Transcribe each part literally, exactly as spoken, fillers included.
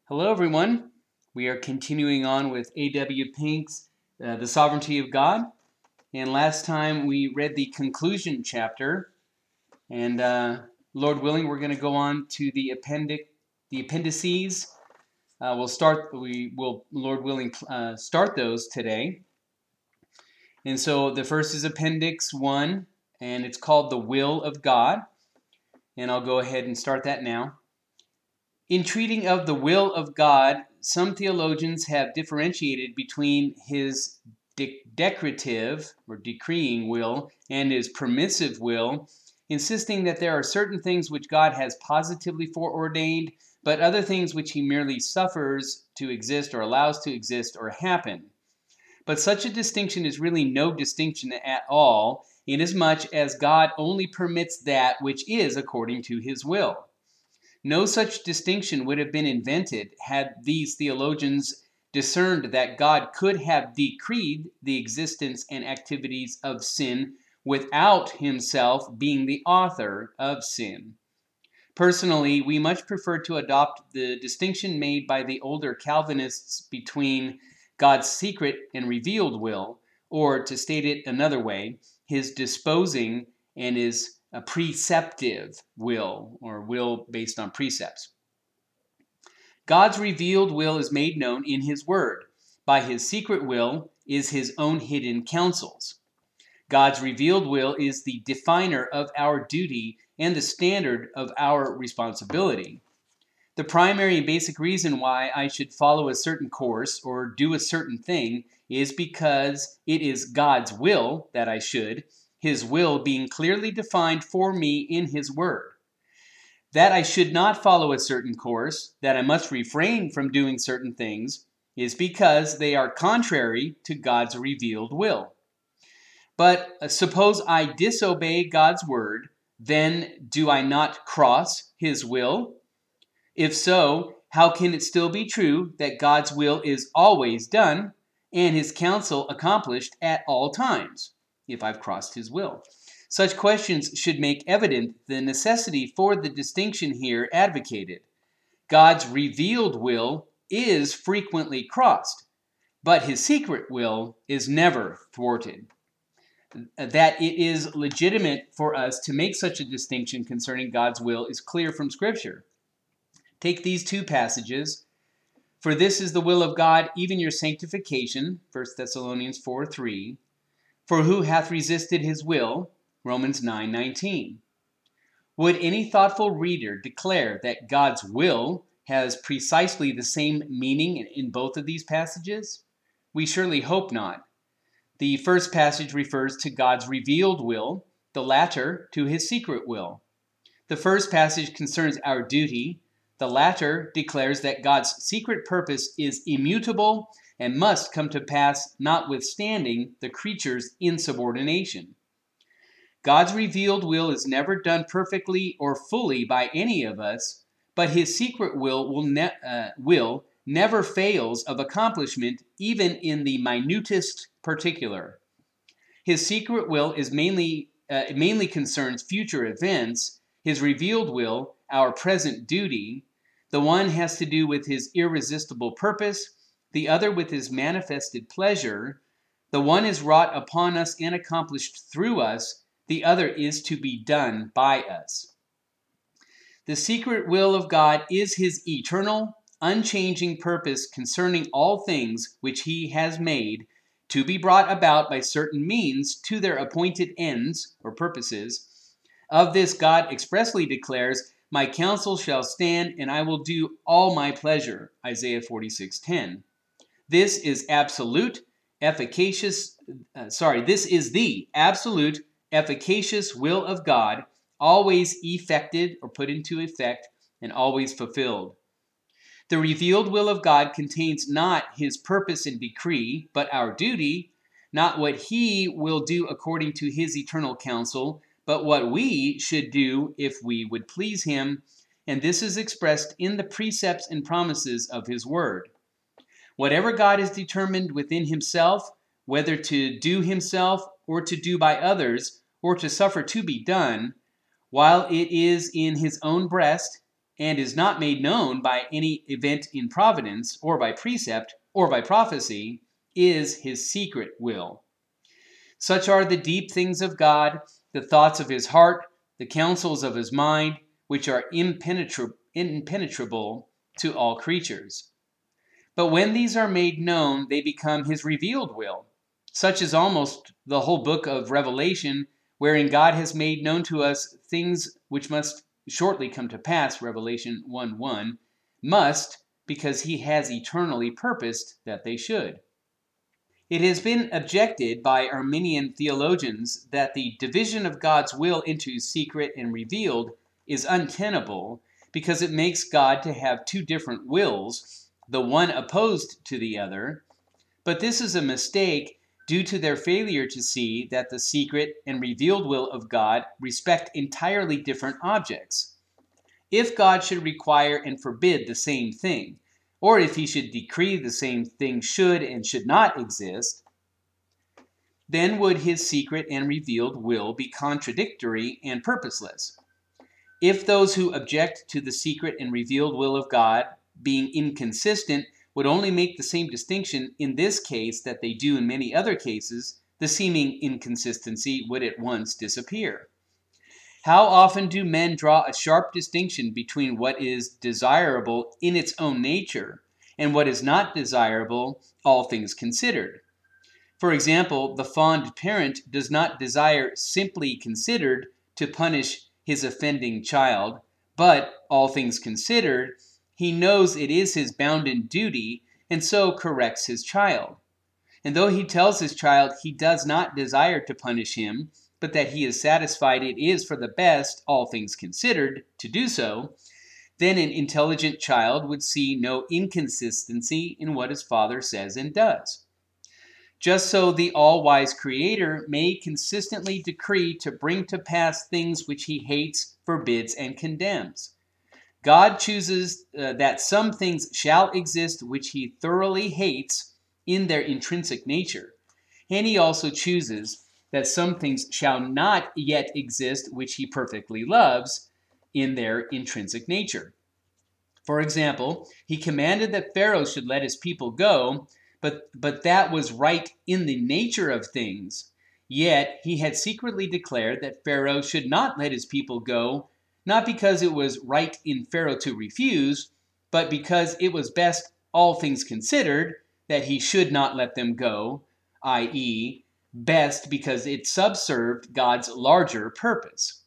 Hello, everyone. We are continuing on with A W Pink's uh, The Sovereignty of God. And last time we read the conclusion chapter. And uh, Lord willing, we're going to go on to the appendix, the appendices. Uh, we'll start, we will, Lord willing, uh, start those today. And so the first is Appendix one, and it's called The Will of God. And I'll go ahead and start that now. In treating of the will of God, some theologians have differentiated between his de- decretive or decreeing will and his permissive will, insisting that there are certain things which God has positively foreordained, but other things which he merely suffers to exist or allows to exist or happen. But such a distinction is really no distinction at all, inasmuch as God only permits that which is according to his will. No such distinction would have been invented had these theologians discerned that God could have decreed the existence and activities of sin without himself being the author of sin. Personally, we much prefer to adopt the distinction made by the older Calvinists between God's secret and revealed will, or to state it another way, his disposing and his a preceptive will, or will based on precepts. God's revealed will is made known in his word. By his secret will is his own hidden counsels. God's revealed will is the definer of our duty and the standard of our responsibility. The primary and basic reason why I should follow a certain course or do a certain thing is because it is God's will that I should, his will being clearly defined for me in his word. That I should not follow a certain course, that I must refrain from doing certain things, is because they are contrary to God's revealed will. But uh, suppose I disobey God's word, then do I not cross his will? If so, how can it still be true that God's will is always done and his counsel accomplished at all times, if I've crossed his will? Such questions should make evident the necessity for the distinction here advocated. God's revealed will is frequently crossed, but his secret will is never thwarted. That it is legitimate for us to make such a distinction concerning God's will is clear from Scripture. Take these two passages. For this is the will of God, even your sanctification, First Thessalonians four three. For who hath resisted his will, Romans nine nineteen. Would any thoughtful reader declare that God's will has precisely the same meaning in both of these passages? We surely hope not. The first passage refers to God's revealed will, the latter to his secret will. The first passage concerns our duty. The latter declares that God's secret purpose is immutable and must come to pass notwithstanding the creature's insubordination. God's revealed will is never done perfectly or fully by any of us, but his secret will will, ne- uh, will never fails of accomplishment even in the minutest particular. His secret will is mainly uh, mainly concerns future events. His revealed will, our present duty. The one has to do with his irresistible purpose, the other with his manifested pleasure. The one is wrought upon us and accomplished through us, the other is to be done by us. The secret will of God is his eternal, unchanging purpose concerning all things which he has made, to be brought about by certain means to their appointed ends or purposes. Of this God expressly declares, my counsel shall stand, and I will do all my pleasure, Isaiah forty-six ten. This is absolute, efficacious, uh, sorry, this is the absolute, efficacious will of God, always effected or put into effect, and always fulfilled. The revealed will of God contains not his purpose and decree, but our duty, not what he will do according to his eternal counsel, but what we should do if we would please him, and this is expressed in the precepts and promises of his word. Whatever God has determined within himself, whether to do himself or to do by others, or to suffer to be done, while it is in his own breast, and is not made known by any event in providence, or by precept, or by prophecy, is his secret will. Such are the deep things of God, the thoughts of his heart, the counsels of his mind, which are impenetra- impenetrable to all creatures. But when these are made known, they become his revealed will. Such is almost the whole book of Revelation, wherein God has made known to us things which must shortly come to pass, Revelation one one, must, because he has eternally purposed that they should. It has been objected by Arminian theologians that the division of God's will into secret and revealed is untenable because it makes God to have two different wills, the one opposed to the other. But this is a mistake due to their failure to see that the secret and revealed will of God respect entirely different objects. If God should require and forbid the same thing, or if he should decree the same thing should and should not exist, then would his secret and revealed will be contradictory and purposeless. If those who object to the secret and revealed will of God being inconsistent would only make the same distinction in this case that they do in many other cases, the seeming inconsistency would at once disappear. How often do men draw a sharp distinction between what is desirable in its own nature and what is not desirable, all things considered? For example, the fond parent does not desire, simply considered, to punish his offending child, but, all things considered, he knows it is his bounden duty, and so corrects his child. And though he tells his child he does not desire to punish him, but that he is satisfied it is for the best, all things considered, to do so, then an intelligent child would see no inconsistency in what his father says and does. Just so the all-wise Creator may consistently decree to bring to pass things which he hates, forbids, and condemns. God chooses uh, that some things shall exist which he thoroughly hates in their intrinsic nature, and he also chooses that some things shall not yet exist which he perfectly loves in their intrinsic nature. For example, he commanded that Pharaoh should let his people go, but, but that was right in the nature of things. Yet he had secretly declared that Pharaoh should not let his people go, not because it was right in Pharaoh to refuse, but because it was best, all things considered, that he should not let them go, that is, best because it subserved God's larger purpose.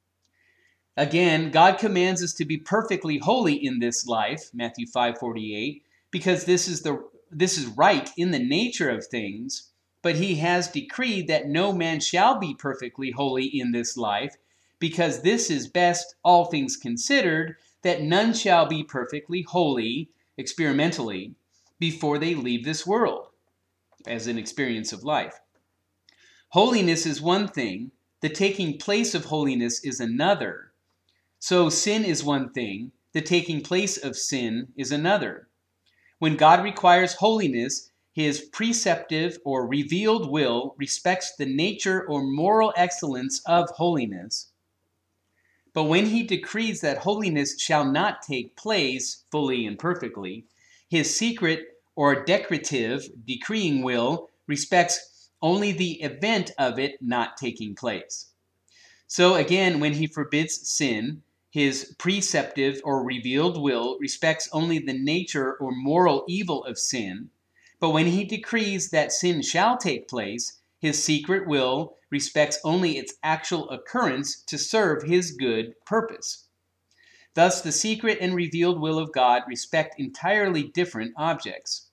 Again, God commands us to be perfectly holy in this life, Matthew five forty-eight, because this is the this is right in the nature of things, but he has decreed that no man shall be perfectly holy in this life, because this is best, all things considered, that none shall be perfectly holy, experimentally, before they leave this world, as an experience of life. Holiness is one thing, the taking place of holiness is another. So sin is one thing, the taking place of sin is another. When God requires holiness, his preceptive or revealed will respects the nature or moral excellence of holiness. But when he decrees that holiness shall not take place fully and perfectly, his secret or decretive decreeing will respects only the event of it not taking place. So again, when he forbids sin, his preceptive or revealed will respects only the nature or moral evil of sin. But when he decrees that sin shall take place, his secret will respects only its actual occurrence to serve his good purpose. Thus, the secret and revealed will of God respect entirely different objects.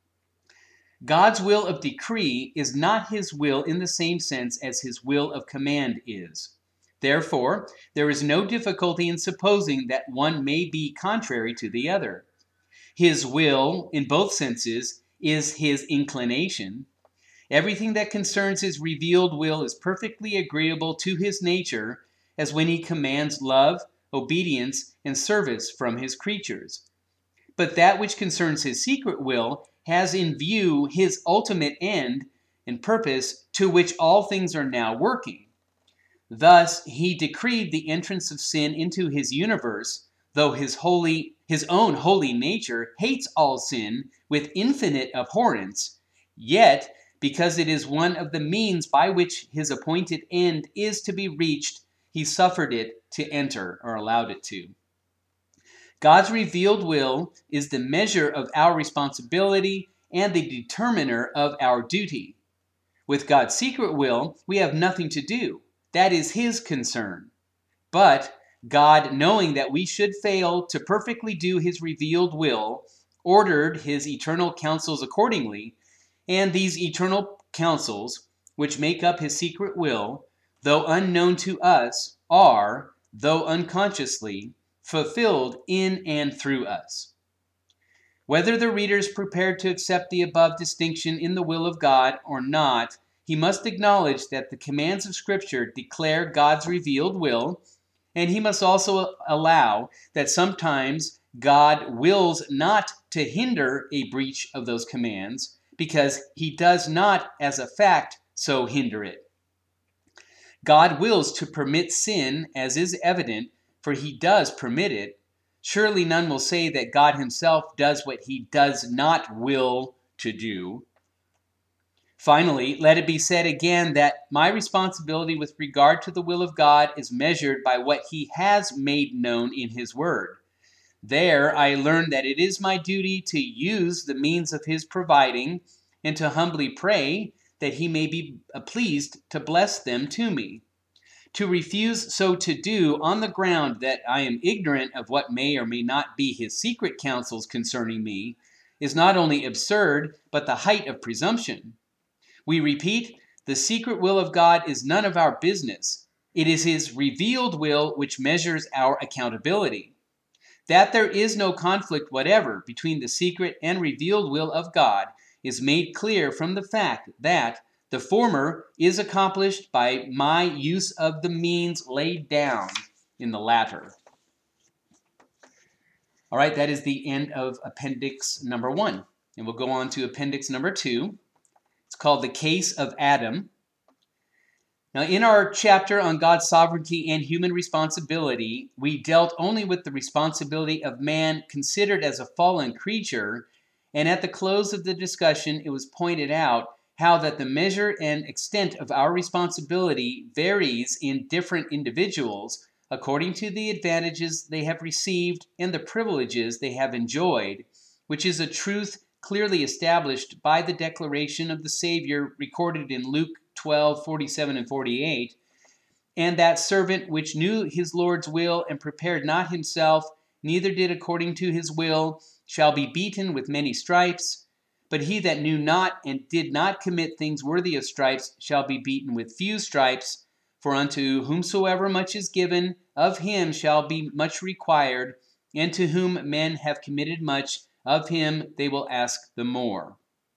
God's will of decree is not his will in the same sense as his will of command is. Therefore, there is no difficulty in supposing that one may be contrary to the other. His will, in both senses, is his inclination. Everything that concerns his revealed will is perfectly agreeable to his nature, as when he commands love, obedience, and service from his creatures. But that which concerns his secret will has in view his ultimate end and purpose, to which all things are now working. Thus, he decreed the entrance of sin into his universe, though his holy, his own holy nature hates all sin with infinite abhorrence, yet, because it is one of the means by which his appointed end is to be reached, he suffered it to enter, or allowed it to. God's revealed will is the measure of our responsibility and the determiner of our duty. With God's secret will, we have nothing to do. That is his concern. But God, knowing that we should fail to perfectly do his revealed will, ordered his eternal counsels accordingly, and these eternal counsels, which make up his secret will, though unknown to us, are, though unconsciously, fulfilled in and through us. Whether the reader is prepared to accept the above distinction in the will of God or not, he must acknowledge that the commands of Scripture declare God's revealed will, and he must also allow that sometimes God wills not to hinder a breach of those commands, because he does not, as a fact, so hinder it. God wills to permit sin, as is evident, for he does permit it. Surely none will say that God himself does what he does not will to do. Finally, let it be said again that my responsibility with regard to the will of God is measured by what he has made known in his word. There I learned that it is my duty to use the means of his providing and to humbly pray that he may be pleased to bless them to me. To refuse so to do on the ground that I am ignorant of what may or may not be his secret counsels concerning me is not only absurd, but the height of presumption. We repeat, the secret will of God is none of our business. It is his revealed will which measures our accountability. That there is no conflict whatever between the secret and revealed will of God is made clear from the fact that the former is accomplished by my use of the means laid down in the latter. All right, that is the end of appendix number one. And we'll go on to appendix number two. It's called The Case of Adam. Now, in our chapter on God's sovereignty and human responsibility, we dealt only with the responsibility of man considered as a fallen creature, and at the close of the discussion, it was pointed out how that the measure and extent of our responsibility varies in different individuals according to the advantages they have received and the privileges they have enjoyed, which is a truth clearly established by the declaration of the Savior recorded in Luke twelve, forty-seven and forty-eight, and that servant which knew his Lord's will and prepared not himself, neither did according to his will, shall be beaten with many stripes. But he that knew not and did not commit things worthy of stripes shall be beaten with few stripes. For unto whomsoever much is given, of him shall be much required, and to whom men have committed much, of him they will ask the more.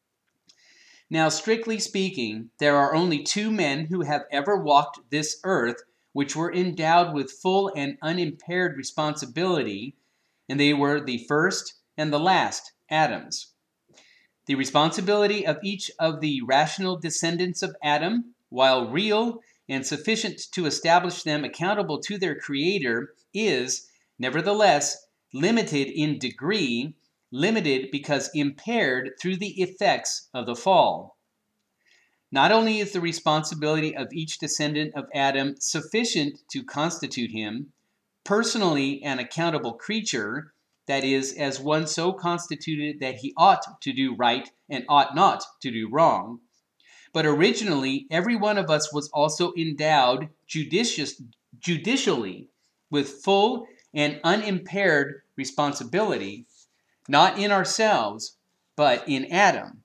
Now, strictly speaking, there are only two men who have ever walked this earth which were endowed with full and unimpaired responsibility, and they were the first and the last Adams. The responsibility of each of the rational descendants of Adam, while real and sufficient to establish them accountable to their Creator, is, nevertheless, limited in degree, limited because impaired through the effects of the fall. Not only is the responsibility of each descendant of Adam sufficient to constitute him personally an accountable creature, that is, as one so constituted that he ought to do right and ought not to do wrong, but originally every one of us was also endowed judicious, judicially with full and unimpaired responsibility, not in ourselves, but in Adam.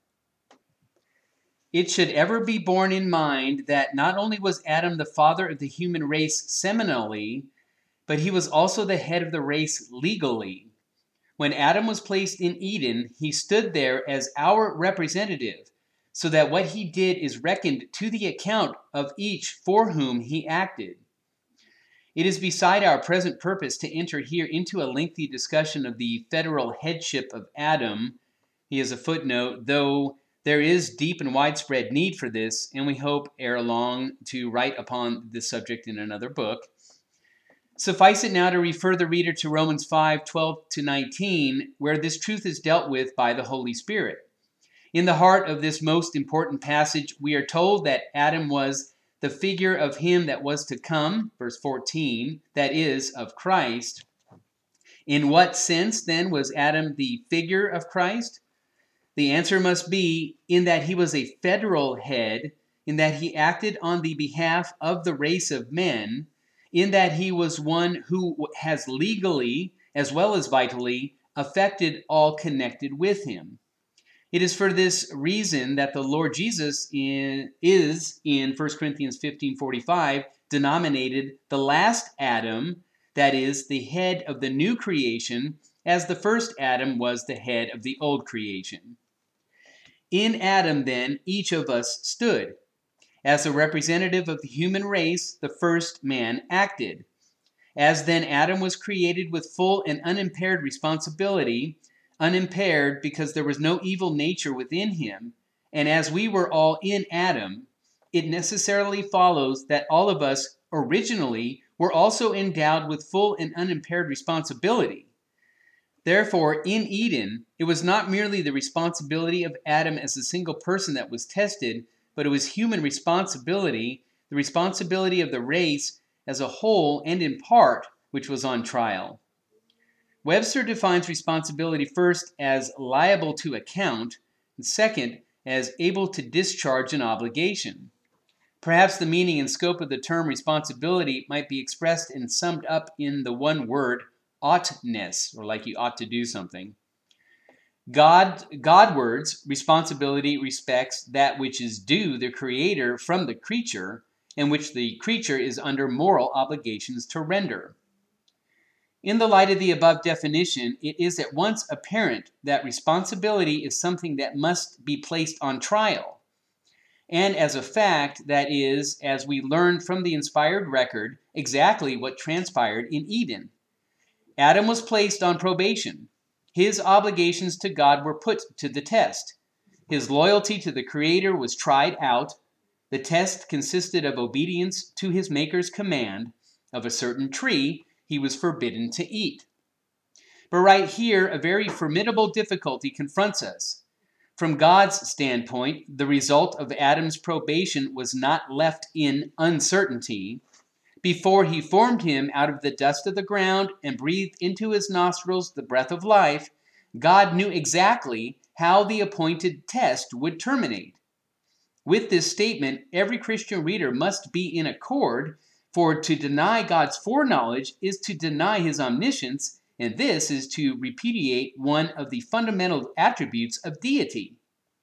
It should ever be borne in mind that not only was Adam the father of the human race seminally, but he was also the head of the race legally. When Adam was placed in Eden, he stood there as our representative, so that what he did is reckoned to the account of each for whom he acted. It is beside our present purpose to enter here into a lengthy discussion of the federal headship of Adam. He is a footnote, though there is deep and widespread need for this, and we hope ere long to write upon this subject in another book. Suffice it now to refer the reader to Romans five, twelve to nineteen, where this truth is dealt with by the Holy Spirit. In the heart of this most important passage, we are told that Adam was the figure of him that was to come, verse fourteen, that is, of Christ. In what sense, then, was Adam the figure of Christ? The answer must be in that he was a federal head, in that he acted on the behalf of the race of men, in that he was one who has legally, as well as vitally, affected all connected with him. It is for this reason that the Lord Jesus in, is, in First Corinthians fifteen forty-five, denominated the last Adam, that is, the head of the new creation, as the first Adam was the head of the old creation. In Adam, then, each of us stood. As a representative of the human race, the first man acted. As then Adam was created with full and unimpaired responsibility, unimpaired because there was no evil nature within him, and as we were all in Adam, it necessarily follows that all of us originally were also endowed with full and unimpaired responsibility. Therefore, in Eden, it was not merely the responsibility of Adam as a single person that was tested, but it was human responsibility, the responsibility of the race as a whole and in part, which was on trial. Webster defines responsibility first as liable to account, and second, as able to discharge an obligation. Perhaps the meaning and scope of the term responsibility might be expressed and summed up in the one word, oughtness, or like you ought to do something. God, Godward's responsibility respects that which is due the Creator from the creature, and which the creature is under moral obligations to render. In the light of the above definition, it is at once apparent that responsibility is something that must be placed on trial. And as a fact, that is, as we learned from the inspired record, exactly what transpired in Eden. Adam was placed on probation. His obligations to God were put to the test. His loyalty to the Creator was tried out. The test consisted of obedience to his Maker's command of a certain tree he was forbidden to eat. But right here, a very formidable difficulty confronts us. From God's standpoint, the result of Adam's probation was not left in uncertainty. Before he formed him out of the dust of the ground and breathed into his nostrils the breath of life, God knew exactly how the appointed test would terminate. With this statement, every Christian reader must be in accord, for to deny God's foreknowledge is to deny his omniscience, and this is to repudiate one of the fundamental attributes of deity.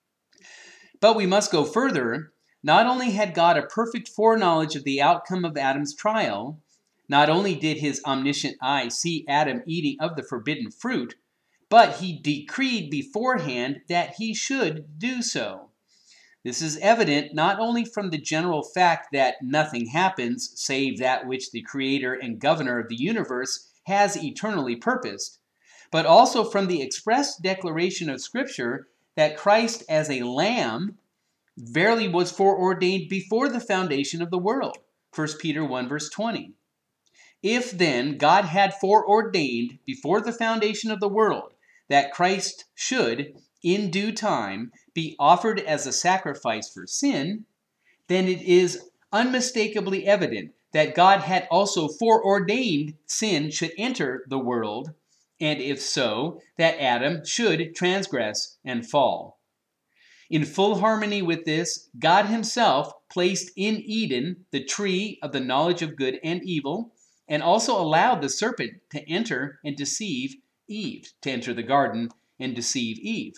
But we must go further. Not only had God a perfect foreknowledge of the outcome of Adam's trial, not only did his omniscient eye see Adam eating of the forbidden fruit, but he decreed beforehand that he should do so. This is evident not only from the general fact that nothing happens save that which the Creator and Governor of the universe has eternally purposed, but also from the express declaration of Scripture that Christ as a lamb verily was foreordained before the foundation of the world. First Peter one verse twenty. If then God had foreordained before the foundation of the world that Christ should, in due time, be offered as a sacrifice for sin, then it is unmistakably evident that God had also foreordained sin should enter the world, and if so, that Adam should transgress and fall. In full harmony with this, God himself placed in Eden the tree of the knowledge of good and evil, and also allowed the serpent to enter and deceive Eve, to enter the garden and deceive Eve.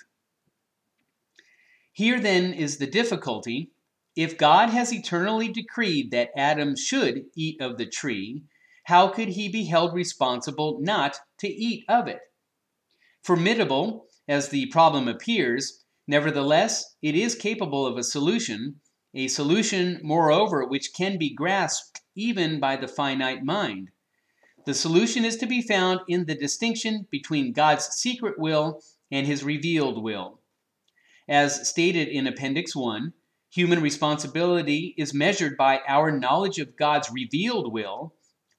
Here then is the difficulty. If God has eternally decreed that Adam should eat of the tree, how could he be held responsible not to eat of it? Formidable as the problem appears, nevertheless, it is capable of a solution, a solution, moreover, which can be grasped even by the finite mind. The solution is to be found in the distinction between God's secret will and his revealed will. As stated in Appendix one, human responsibility is measured by our knowledge of God's revealed will,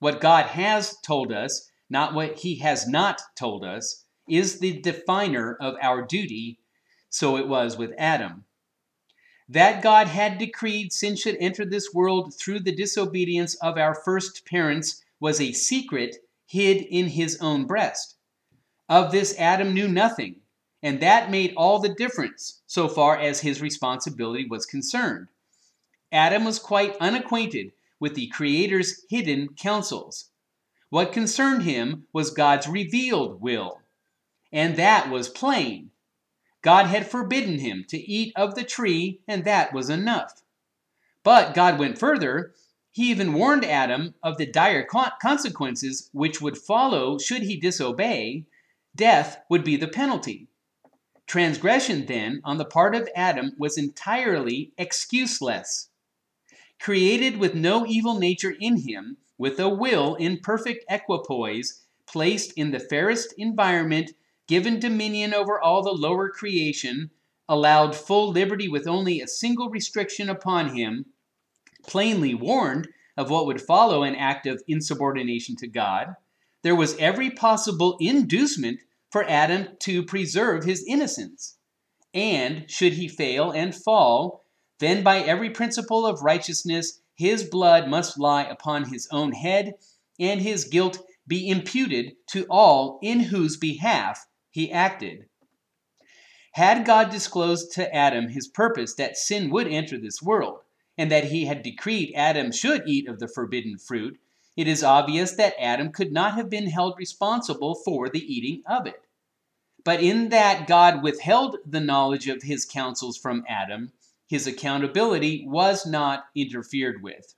What God has told us, not what he has not told us, is the definer of our duty. So it was with Adam. That God had decreed sin should enter this world through the disobedience of our first parents was a secret hid in his own breast. Of this Adam knew nothing, and that made all the difference so far as his responsibility was concerned. Adam was quite unacquainted with the Creator's hidden counsels. What concerned him was God's revealed will, and that was plain. God had forbidden him to eat of the tree, and that was enough. But God went further. He even warned Adam of the dire consequences which would follow should he disobey. Death would be the penalty. Transgression, then, on the part of Adam was entirely excuseless. Created with no evil nature in him, with a will in perfect equipoise, placed in the fairest environment, given dominion over all the lower creation, allowed full liberty with only a single restriction upon him, plainly warned of what would follow an act of insubordination to God, there was every possible inducement for Adam to preserve his innocence. And should he fail and fall, then by every principle of righteousness his blood must lie upon his own head, and his guilt be imputed to all in whose behalf he acted. Had God disclosed to Adam his purpose that sin would enter this world, and that he had decreed Adam should eat of the forbidden fruit, it is obvious that Adam could not have been held responsible for the eating of it. But in that God withheld the knowledge of his counsels from Adam, his accountability was not interfered with.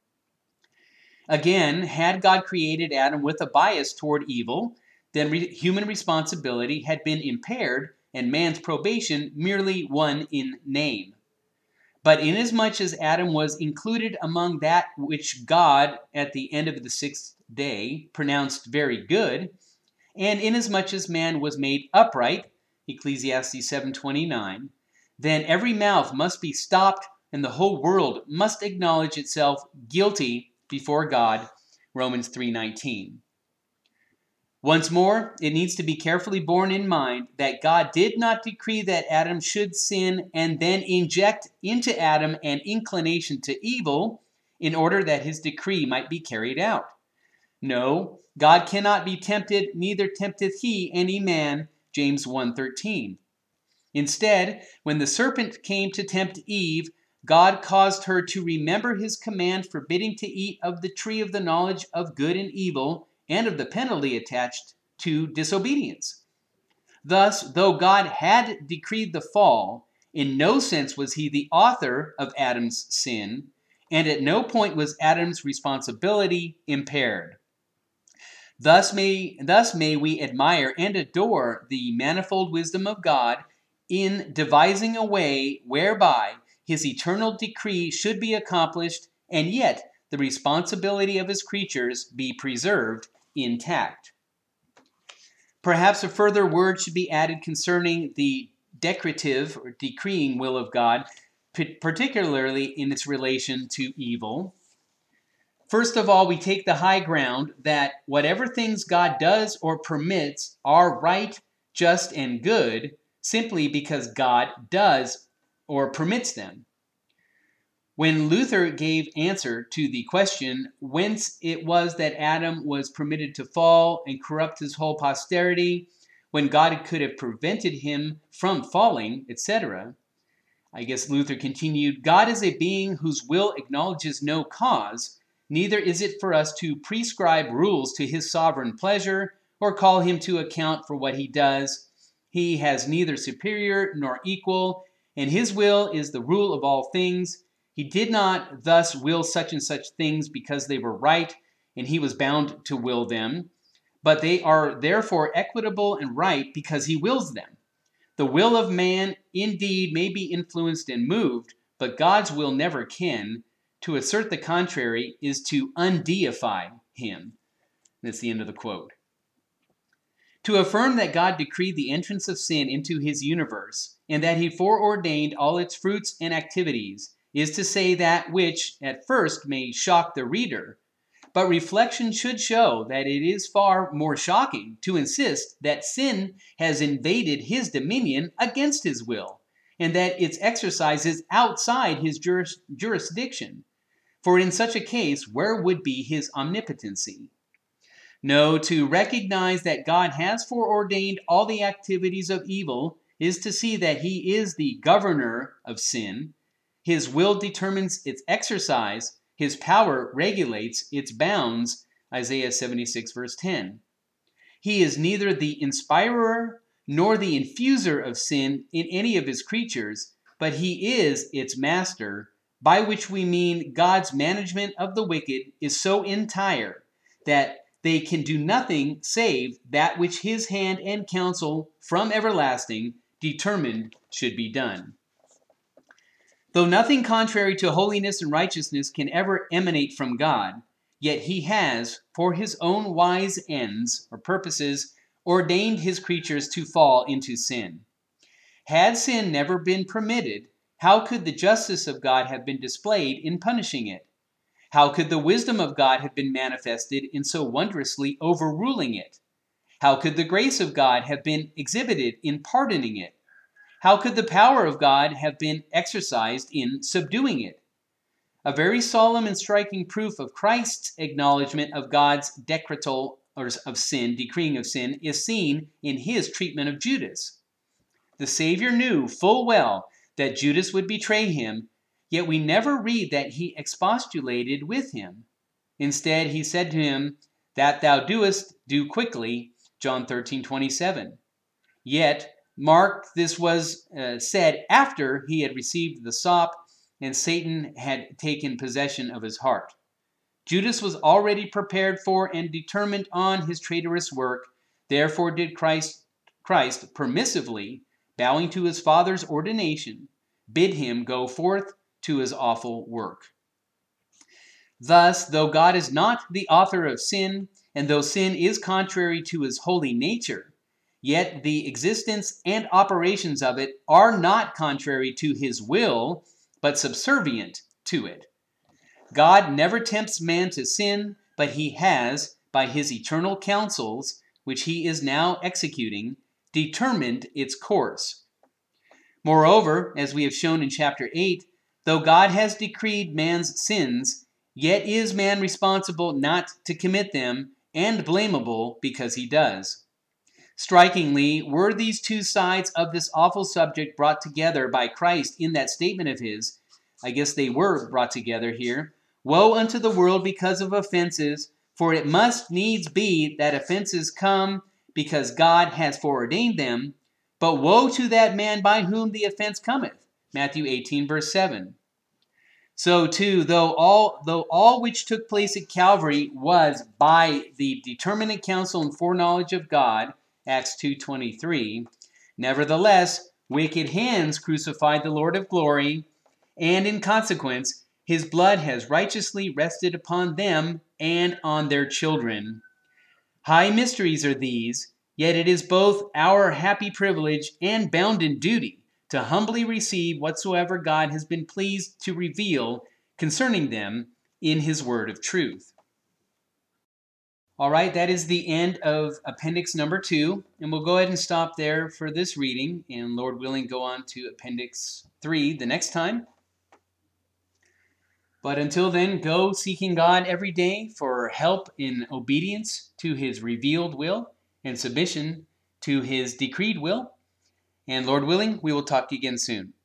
Again, had God created Adam with a bias toward evil, then re- human responsibility had been impaired and man's probation merely one in name. But inasmuch as Adam was included among that which God, at the end of the sixth day, pronounced very good, and inasmuch as man was made upright, Ecclesiastes seven twenty-nine, then every mouth must be stopped and the whole world must acknowledge itself guilty before God, Romans three nineteen. Once more, it needs to be carefully borne in mind that God did not decree that Adam should sin and then inject into Adam an inclination to evil in order that his decree might be carried out. No, God cannot be tempted, neither tempteth he any man, James one thirteen. Instead, when the serpent came to tempt Eve, God caused her to remember his command forbidding to eat of the tree of the knowledge of good and evil, and of the penalty attached to disobedience. Thus, though God had decreed the fall, in no sense was he the author of Adam's sin, and at no point was Adam's responsibility impaired. Thus may, thus may we admire and adore the manifold wisdom of God in devising a way whereby his eternal decree should be accomplished, and yet the responsibility of his creatures be preserved intact. Perhaps a further word should be added concerning the decretive or decreeing will of God, particularly in its relation to evil. First of all, we take the high ground that whatever things God does or permits are right, just, and good, simply because God does or permits them. When Luther gave answer to the question whence it was that Adam was permitted to fall and corrupt his whole posterity, when God could have prevented him from falling, et cetera, I guess Luther continued, God is a being whose will acknowledges no cause, neither is it for us to prescribe rules to his sovereign pleasure or call him to account for what he does. He has neither superior nor equal, and his will is the rule of all things. He did not thus will such and such things because they were right, and he was bound to will them, but they are therefore equitable and right because he wills them. The will of man indeed may be influenced and moved, but God's will never can. To assert the contrary is to undeify him. That's the end of the quote. To affirm that God decreed the entrance of sin into his universe, and that he foreordained all its fruits and activities, is to say that which at first may shock the reader, But reflection should show that it is far more shocking to insist that sin has invaded his dominion against his will, and that its exercise is outside his juris- jurisdiction. For in such a case, where would be his omnipotency? No, to recognize that God has foreordained all the activities of evil is to see that he is the governor of sin. His will determines its exercise. His power regulates its bounds, Isaiah seventy-six, verse ten. He is neither the inspirer nor the infuser of sin in any of his creatures, but he is its master, by which we mean God's management of the wicked is so entire that they can do nothing save that which his hand and counsel from everlasting determined should be done. Though nothing contrary to holiness and righteousness can ever emanate from God, yet he has, for his own wise ends or purposes, ordained his creatures to fall into sin. Had sin never been permitted, how could the justice of God have been displayed in punishing it? How could the wisdom of God have been manifested in so wondrously overruling it? How could the grace of God have been exhibited in pardoning it? How could the power of God have been exercised in subduing it? A very solemn and striking proof of Christ's acknowledgement of God's decretal or of sin, decreeing of sin, is seen in his treatment of Judas. The Savior knew full well that Judas would betray him, yet we never read that he expostulated with him. Instead, he said to him, "That thou doest, do quickly," John thirteen twenty-seven. Yet, mark, this was uh, said after he had received the sop and Satan had taken possession of his heart. Judas was already prepared for and determined on his traitorous work. Therefore did Christ, Christ permissively, bowing to his Father's ordination, bid him go forth to his awful work. Thus, though God is not the author of sin, and though sin is contrary to his holy nature, yet the existence and operations of it are not contrary to his will, but subservient to it. God never tempts man to sin, but he has, by his eternal counsels, which he is now executing, determined its course. Moreover, as we have shown in chapter eight, though God has decreed man's sins, yet is man responsible not to commit them, and blamable because he does. Strikingly, were these two sides of this awful subject brought together by Christ in that statement of his, I guess they were brought together here, "Woe unto the world because of offenses, for it must needs be that offenses come because God has foreordained them, but woe to that man by whom the offense cometh," Matthew eighteen, verse seven. So too, though all, though all which took place at Calvary was by the determinate counsel and foreknowledge of God, Acts two twenty-three, nevertheless, wicked hands crucified the Lord of glory, and in consequence, his blood has righteously rested upon them and on their children. High mysteries are these, yet it is both our happy privilege and bounden duty to humbly receive whatsoever God has been pleased to reveal concerning them in his word of truth. All right, that is the end of appendix number two, and we'll go ahead and stop there for this reading, and Lord willing, go on to appendix three the next time. But until then, go seeking God every day for help in obedience to his revealed will and submission to his decreed will. And Lord willing, we will talk to you again soon.